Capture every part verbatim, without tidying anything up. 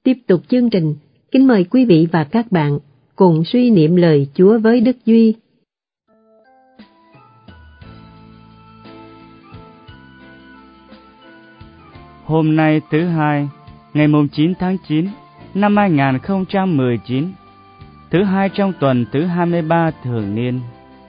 Tiếp tục chương trình, kính mời quý vị và các bạn cùng suy niệm lời Chúa với Đức Duy. Hôm nay thứ hai, ngày chín tháng chín năm hai nghìn không trăm mười chín, thứ hai trong tuần thứ hai mươi ba thường niên.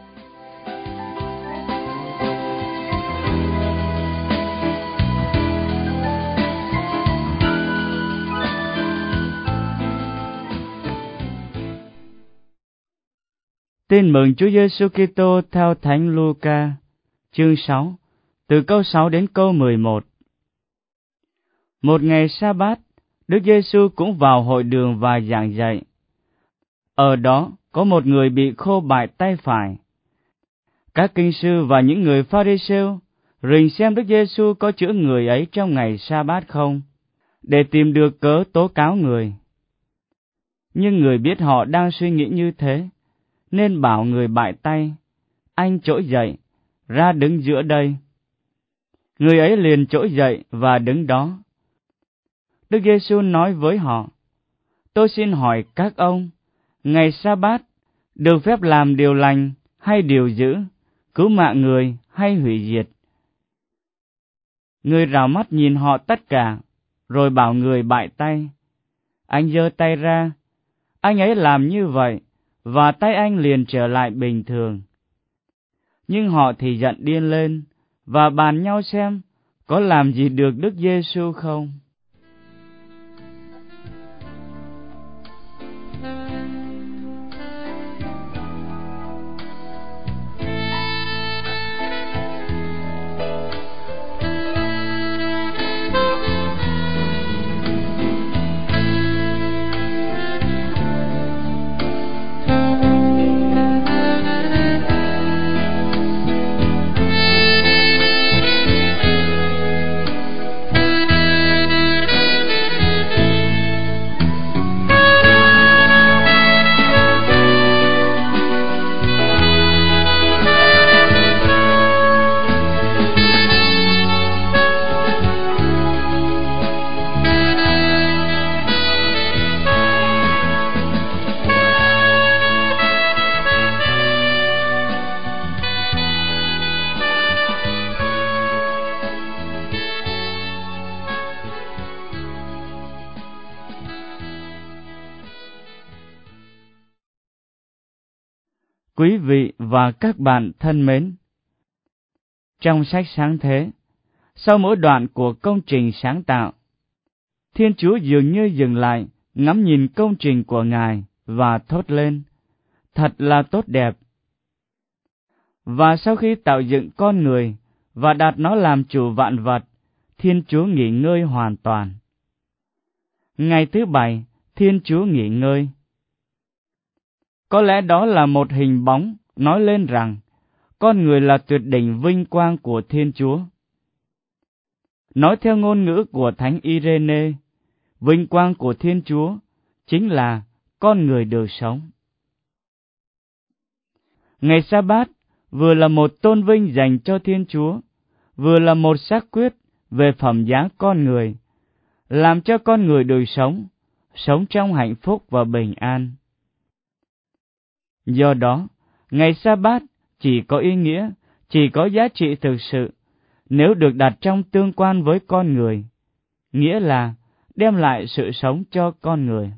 Tin mừng Chúa Giêsu Kitô theo Thánh Luca, chương sáu, từ câu sáu đến câu mười một. Một ngày Sa-bát, Đức Giêsu cũng vào hội đường và giảng dạy. Ở đó có một người bị khô bại tay phải. Các kinh sư và những người Pha-ri-sêu rình xem Đức Giêsu có chữa người ấy trong ngày Sa-bát không, để tìm được cớ tố cáo người. Nhưng người biết họ đang suy nghĩ như thế, nên bảo người bại tay: "Anh trỗi dậy, ra đứng giữa đây." Người ấy liền trỗi dậy và đứng đó. Đức Giêsu nói với họ: "Tôi xin hỏi các ông, ngày Sa-bát được phép làm điều lành hay điều dữ, cứu mạng người hay hủy diệt?" Người rảo mắt nhìn họ tất cả, rồi bảo người bại tay: "Anh giơ tay ra." Anh ấy làm như vậy, và tay anh liền trở lại bình thường. Nhưng họ thì giận điên lên, và bàn nhau xem có làm gì được Đức Giêsu không. Quý vị và các bạn thân mến, trong sách Sáng Thế, sau mỗi đoạn của công trình sáng tạo, Thiên Chúa dường như dừng lại, ngắm nhìn công trình của Ngài và thốt lên: "Thật là tốt đẹp." Và sau khi tạo dựng con người và đặt nó làm chủ vạn vật, Thiên Chúa nghỉ ngơi hoàn toàn. Ngày thứ bảy, Thiên Chúa nghỉ ngơi. Có lẽ đó là một hình bóng nói lên rằng con người là tuyệt đỉnh vinh quang của Thiên Chúa. Nói theo ngôn ngữ của Thánh Irene, vinh quang của Thiên Chúa chính là con người được sống. Ngày Sa-bát vừa là một tôn vinh dành cho Thiên Chúa, vừa là một xác quyết về phẩm giá con người, làm cho con người được sống, sống trong hạnh phúc và bình an. Do đó, ngày Sa-bát chỉ có ý nghĩa, chỉ có giá trị thực sự nếu được đặt trong tương quan với con người, nghĩa là đem lại sự sống cho con người.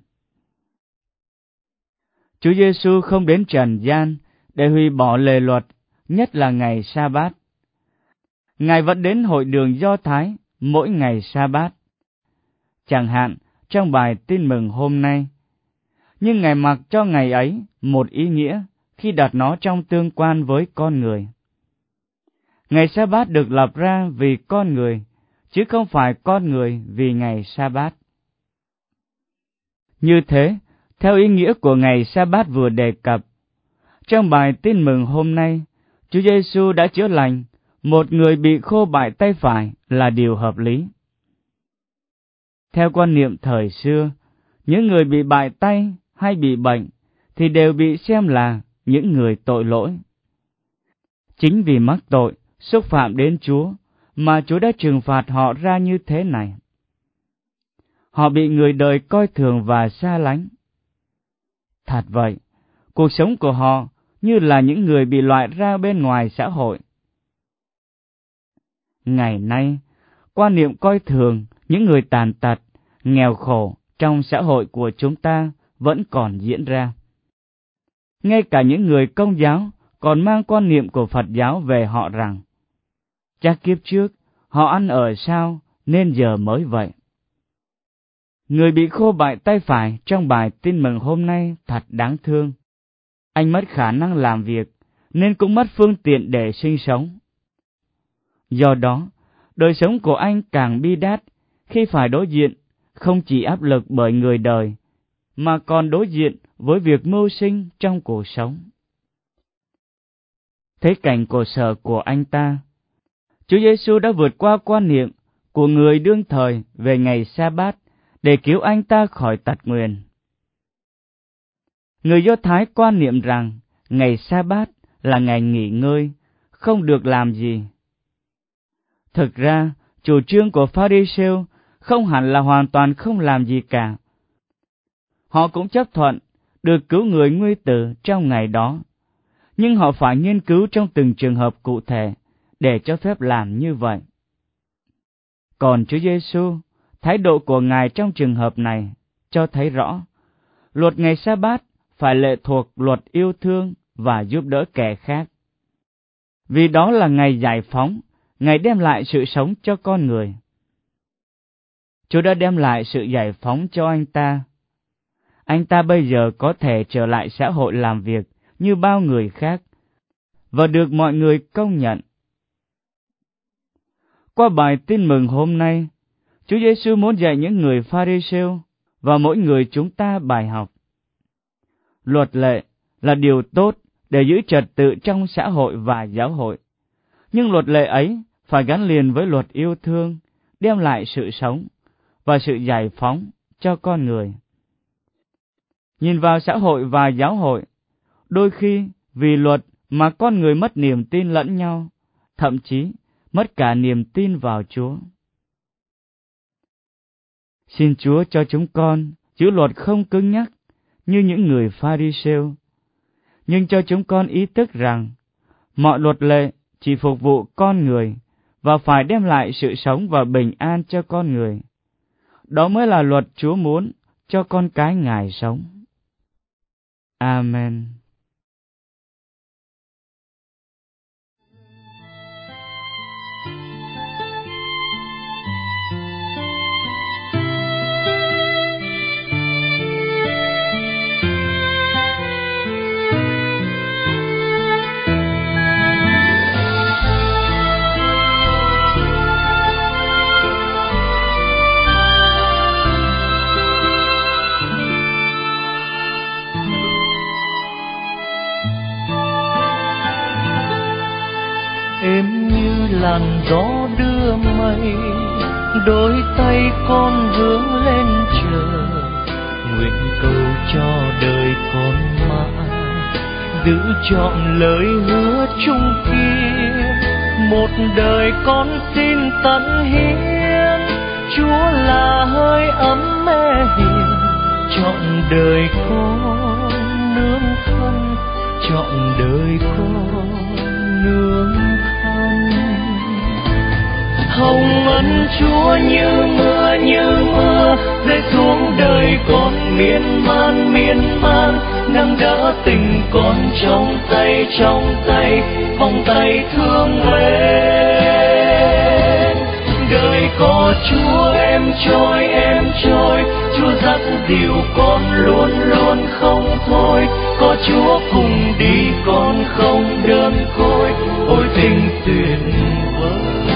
Chúa Giêsu không đến trần gian để hủy bỏ lề luật, nhất là ngày Sa-bát. Ngài vẫn đến hội đường Do Thái mỗi ngày Sa-bát. Chẳng hạn trong bài Tin mừng hôm nay, nhưng Ngài mặc cho ngày ấy một ý nghĩa khi đặt nó trong tương quan với con người. Ngày Sa-bát được lập ra vì con người, chứ không phải con người vì ngày Sa-bát. Như thế, theo ý nghĩa của ngày Sa-bát vừa đề cập, trong bài Tin mừng hôm nay, Chúa Giêsu đã chữa lành một người bị khô bại tay phải là điều hợp lý. Theo quan niệm thời xưa, những người bị bại tay hay bị bệnh thì đều bị xem là những người tội lỗi. Chính vì mắc tội, xúc phạm đến Chúa mà Chúa đã trừng phạt họ ra như thế này. họ bị người đời coi thường và xa lánh. Thật vậy, cuộc sống của họ như là những người bị loại ra bên ngoài xã hội. Ngày nay, quan niệm coi thường những người tàn tật, nghèo khổ trong xã hội của chúng ta vẫn còn diễn ra. Ngay cả những người Công giáo còn mang quan niệm của Phật giáo về họ rằng chắc kiếp trước họ ăn ở sao nên giờ mới vậy. Người bị khô bại tay phải trong bài tin mừng hôm nay thật đáng thương. Anh mất khả năng làm việc nên cũng mất phương tiện để sinh sống. Do đó, đời sống của anh càng bi đát khi phải đối diện không chỉ áp lực bởi người đời, mà còn đối diện với việc mưu sinh trong cuộc sống. Thấy cảnh khổ sở của anh ta, Chúa Giêsu đã vượt qua quan niệm của người đương thời về ngày Sa-bát để cứu anh ta khỏi tật nguyền. Người Do Thái quan niệm rằng ngày Sa-bát là ngày nghỉ ngơi, không được làm gì. Thực ra, chủ trương của Pha-ri-sêu không hẳn là hoàn toàn không làm gì cả. Họ cũng chấp thuận được cứu người nguy tử trong ngày đó, nhưng họ phải nghiên cứu trong từng trường hợp cụ thể để cho phép làm như vậy. Còn Chúa Giêsu, thái độ của Ngài trong trường hợp này cho thấy rõ, luật ngày Sa-bát phải lệ thuộc luật yêu thương và giúp đỡ kẻ khác. Vì đó là ngày giải phóng, ngày đem lại sự sống cho con người. Chúa đã đem lại sự giải phóng cho anh ta. Anh ta bây giờ có thể trở lại xã hội làm việc như bao người khác, và được mọi người công nhận. Qua bài tin mừng hôm nay, Chúa Giêsu muốn dạy những người Pha-ri-sêu và mỗi người chúng ta bài học. Luật lệ là điều tốt để giữ trật tự trong xã hội và giáo hội, nhưng luật lệ ấy phải gắn liền với luật yêu thương, đem lại sự sống và sự giải phóng cho con người. Nhìn vào xã hội và giáo hội, đôi khi vì luật mà con người mất niềm tin lẫn nhau, thậm chí mất cả niềm tin vào Chúa. Xin Chúa cho chúng con giữ luật không cứng nhắc như những người Pha-ri-sêu, nhưng cho chúng con ý thức rằng mọi luật lệ chỉ phục vụ con người và phải đem lại sự sống và bình an cho con người. Đó mới là luật Chúa muốn cho con cái Ngài sống. Amen. Êm như làn gió đưa mây, đôi tay con hướng lên trời, nguyện cầu cho đời con mãi giữ trọn lời hứa chung kia. Một đời con xin tận hiến, Chúa là hơi ấm mẹ hiền, trọn đời con nương thân, trọn đời con nương thân. Hồng ân Chúa như mưa như mưa rơi xuống đời con miên man miên man, nâng đỡ tình con trong tay trong tay, vòng tay thương mến. Đời có Chúa em trôi em trôi, Chúa dắt dìu con luôn luôn không thôi. Có Chúa cùng đi con không đơn côi, ôi tình tuyệt vời.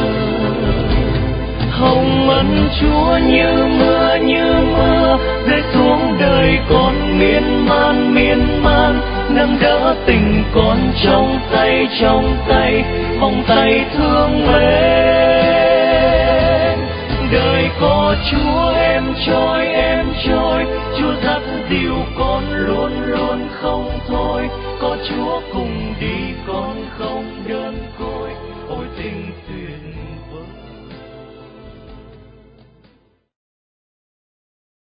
Hồng ân Chúa như mưa như mưa rơi xuống đời con miên man miên man, nâng đỡ tình con trong tay trong tay, vòng tay thương mến. Đời có Chúa em cho